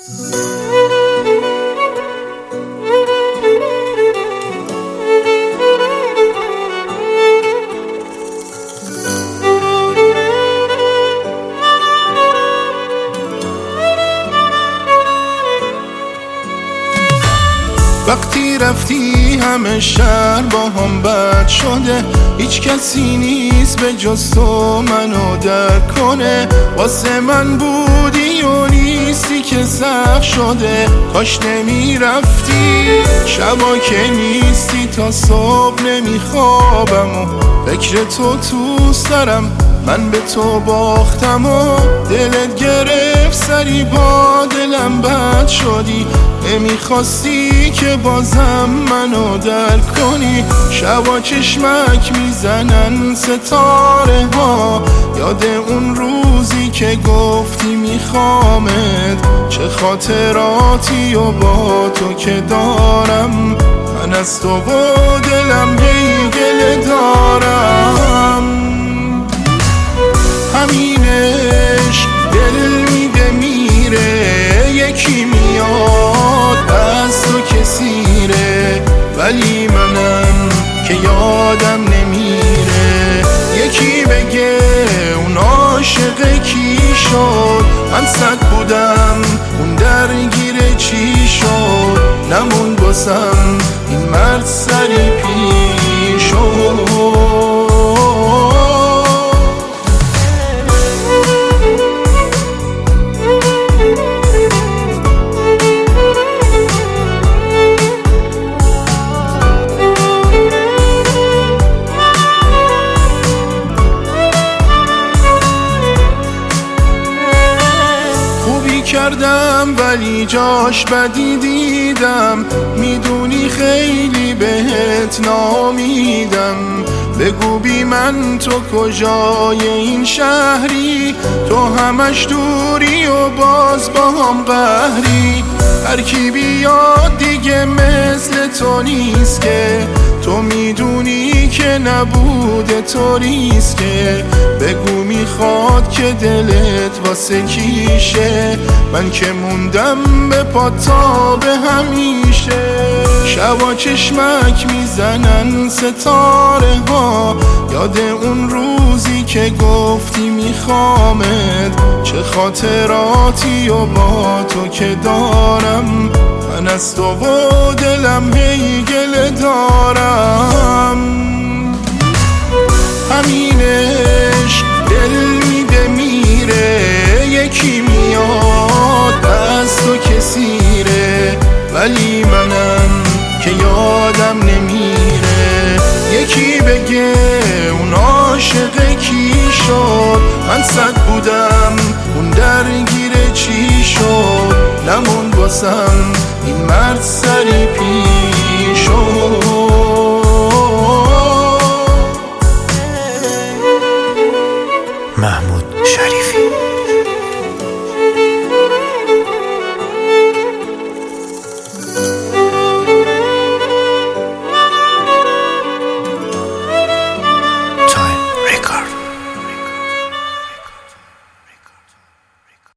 وقتی رفتی همه شهر با هم بد شده، هیچ کسی نیست به جز تو منو درک کنه. واسه من بودی و نیستی که سخت شده، کاش نمی رفتی. شبا که نیستی تا صبح نمیخوابم و فکر تو سرم، من به تو باختم و دلت گرفت سری با دلم بد شدی. نمیخواستی که بازم منو درک کنی. شبا چشمک میزنن ستاره ها، یاد اون روزی که گفتی میخوامت. چه خاطراتی و با تو که دارم، من از تو و دلم هی گله دارم. همینش دل میده میره، یکی میاد از تو کسیره، ولی منم که یادم نمیره. یکی بگه اون عاشق کی شد، من صد بودم اون درگیر چی شد. نمون باسم این مرد سری پیش شد. کردم ولی جاش بدی دیدم، میدونی خیلی بهت نامیدم. بگو بی من تو کجای این شهری، تو همش دوری و باز با هم قهری. هر کی بیاد دیگه مثل تو نیست که، تو میدونی که نبوده تو ریست که. بگو میخواد که دلت واسه کیشه، من که موندم به پا تا به همیشه. شبا چشمک میزنن ستاره ها، یاد اون روزی که گفتی میخوامت. چه خاطراتی و با تو که دارم، من از تو و دلم هی گله دارم. همینش دل میده میره، یکی میاد از تو کسیره، ولی منم که یادم نمیره. یکی بگه اون عاشق کی شد، من صد بودم اون درگیر چی شد. نمون باسم این مرد سری پیش